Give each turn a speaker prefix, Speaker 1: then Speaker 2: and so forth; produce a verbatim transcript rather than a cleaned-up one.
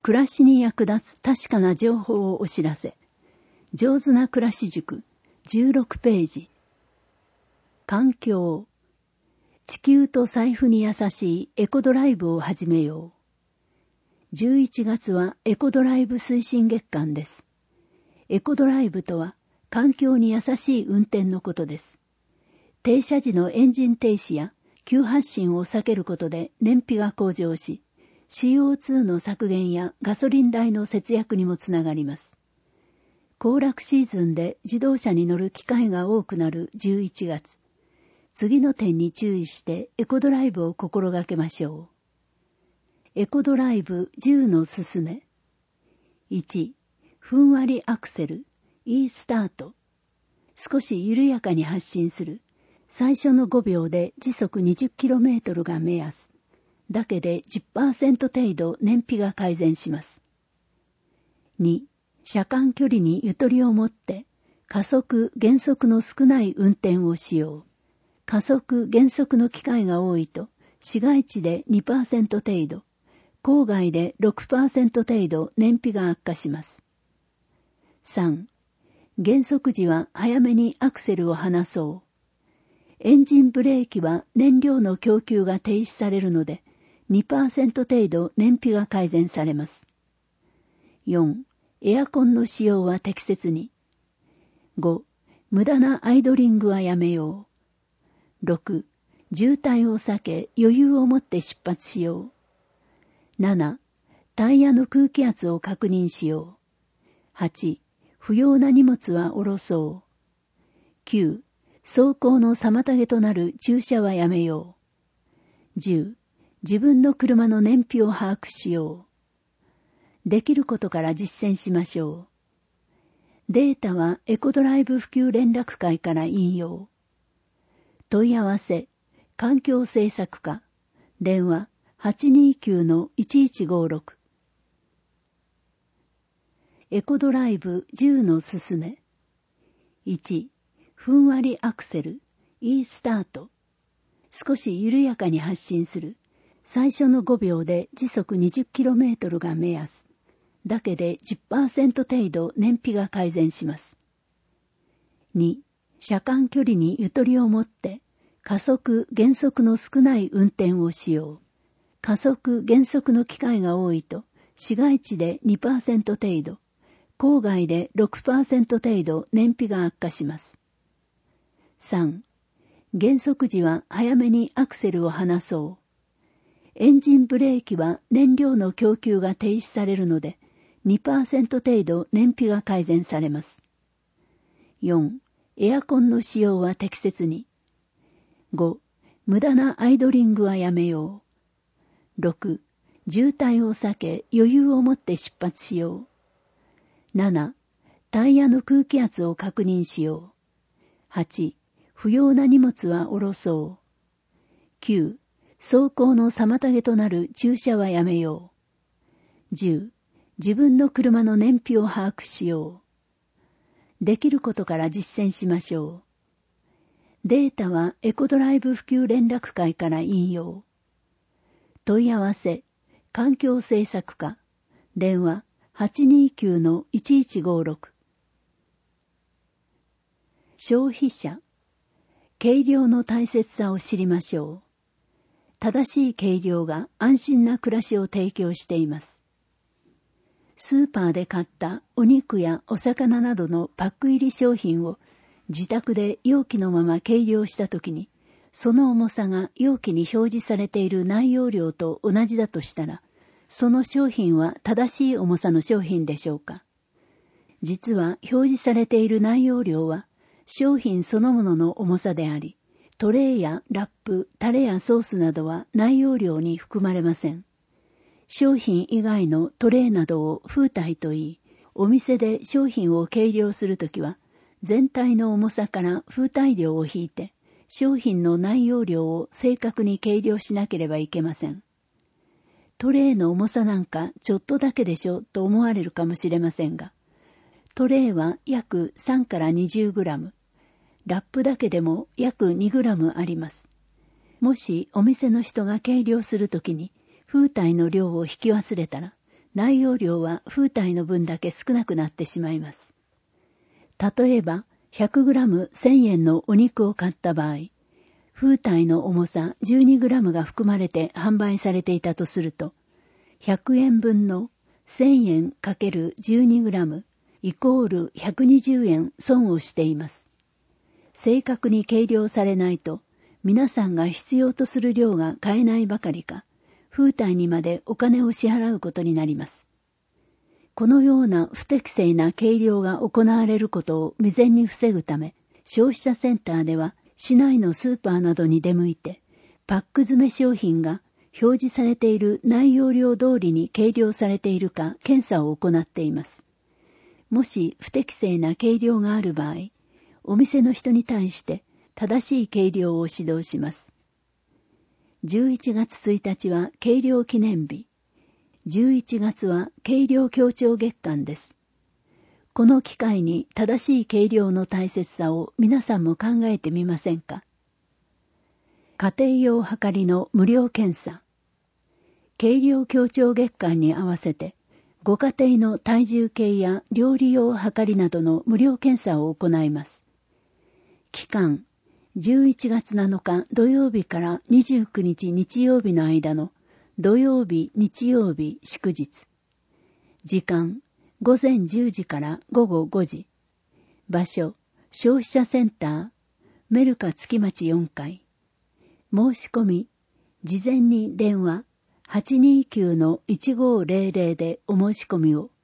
Speaker 1: 暮らしに役立つ確かな情報をお知らせ。上手な暮らし塾じゅうろくページ。環境。地球と財布に優しいエコドライブを始めよう。じゅういちがつはエコドライブ推進月間です。エコドライブとは環境に優しい運転のことです。停車時のエンジン停止や急発進を避けることで燃費が向上し、シーオーツー の削減やガソリン代の節約にもつながります。行楽シーズンで自動車に乗る機会が多くなるじゅういちがつ。次の点に注意してエコドライブを心がけましょう。エコドライブじゅうのすすめ。いち. ふんわりアクセル、いいスタート。少し緩やかに発進する。最初のごびょうで時速 にじゅっキロメートル が目安。だけで じゅっパーセント 程度燃費が改善します。に. 車間距離にゆとりを持って加速減速の少ない運転をしよう。加速減速の機会が多いと市街地で にパーセント 程度、郊外で ろくパーセント 程度燃費が悪化します。さん. 減速時は早めにアクセルを離そう。エンジンブレーキは燃料の供給が停止されるので にパーセント 程度燃費が改善されます。よん. エアコンの使用は適切に。ご. 無駄なアイドリングはやめよう。ろく. 渋滞を避け余裕を持って出発しよう。なな. タイヤの空気圧を確認しよう。はち. 不要な荷物は下ろそう。きゅう. 走行の妨げとなる駐車はやめよう。じゅう. 自分の車の燃費を把握しよう。できることから実践しましょう。データはエコドライブ普及連絡会から引用。問い合わせ、環境政策課、電話 はちにきゅうのいちいちごろく。エコドライブじゅうのすすめ。いち. ふんわりアクセル、いいスタート。少し緩やかに発進する。最初のごびょうで時速 にじゅっキロメートル が目安。だけで じゅっパーセント 程度燃費が改善します。に. 車間距離にゆとりを持って加速減速の少ない運転をしよう。加速減速の機会が多いと市街地で にパーセント 程度、郊外で ろくパーセント 程度燃費が悪化します。さん. 減速時は早めにアクセルを離そう。エンジンブレーキは燃料の供給が停止されるので にパーセント 程度燃費が改善されます。よん. エアコンの使用は適切に。ご. 無駄なアイドリングはやめよう。ろく. 渋滞を避け余裕を持って出発しよう。なな. タイヤの空気圧を確認しよう。はち. 不要な荷物は下ろそう。きゅう. 走行の妨げとなる駐車はやめよう。じゅう. 自分の車の燃費を把握しよう。できることから実践しましょう。データはエコドライブ普及連絡会から引用。問い合わせ、環境政策課、電話 はちにきゅうのいちいちごろく。消費者、計量の大切さを知りましょう。正しい計量が安心な暮らしを提供しています。スーパーで買ったお肉やお魚などのパック入り商品を自宅で容器のまま計量したときに、その重さが容器に表示されている内容量と同じだとしたら、その商品は正しい重さの商品でしょうか。実は表示されている内容量は商品そのものの重さであり、トレイやラップ、タレやソースなどは内容量に含まれません。商品以外のトレイなどを封体といい、お店で商品を計量するときは、全体の重さから封体量を引いて、商品の内容量を正確に計量しなければいけません。トレイの重さなんかちょっとだけでしょと思われるかもしれませんが、トレイは約さんからにじゅうグラム、ラップだけでも約にグラムあります。もしお店の人が計量するときに封体の量を引き忘れたら、 内容量は風体の分だけ少なくなってしまいます。例えば、ひゃくグラムせんえんのお肉を買った場合、風体の重さじゅうにグラムが含まれて販売されていたとすると、ひゃくえんぶんのせんえんかけるじゅうにグラムイコールひゃくにじゅうえん損をしています。正確に計量されないと、皆さんが必要とする量が買えないばかりか、風体にまでお金を支払うことになります。このような不適正な計量が行われることを未然に防ぐため、消費者センターでは市内のスーパーなどに出向いて、パック詰め商品が表示されている内容量通りに計量されているか検査を行っています。もし不適正な計量がある場合、お店の人に対して正しい計量を指導します。じゅういちがつついたちは計量記念日。じゅういちがつは計量強調月間です。この機会に正しい計量の大切さを皆さんも考えてみませんか？家庭用はかりの無料検査。計量強調月間に合わせて、ご家庭の体重計や料理用はかりなどの無料検査を行います。期間、じゅういちがつなのか土曜日からにじゅうくにち日曜日の間の土曜日、日曜日、祝日。時間、ごぜんじゅうじからごごごじ。場所、消費者センター、メルカ月町よんかい。申し込み、事前に電話 はちにーきゅうのいちごーぜろぜろ でお申し込みを。